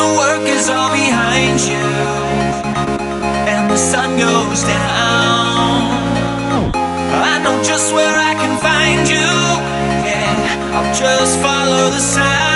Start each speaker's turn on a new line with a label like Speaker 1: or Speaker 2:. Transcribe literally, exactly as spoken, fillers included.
Speaker 1: the work is all behind you and the sun goes down, I know just where I can find you. Yeah, I'll just follow the sound.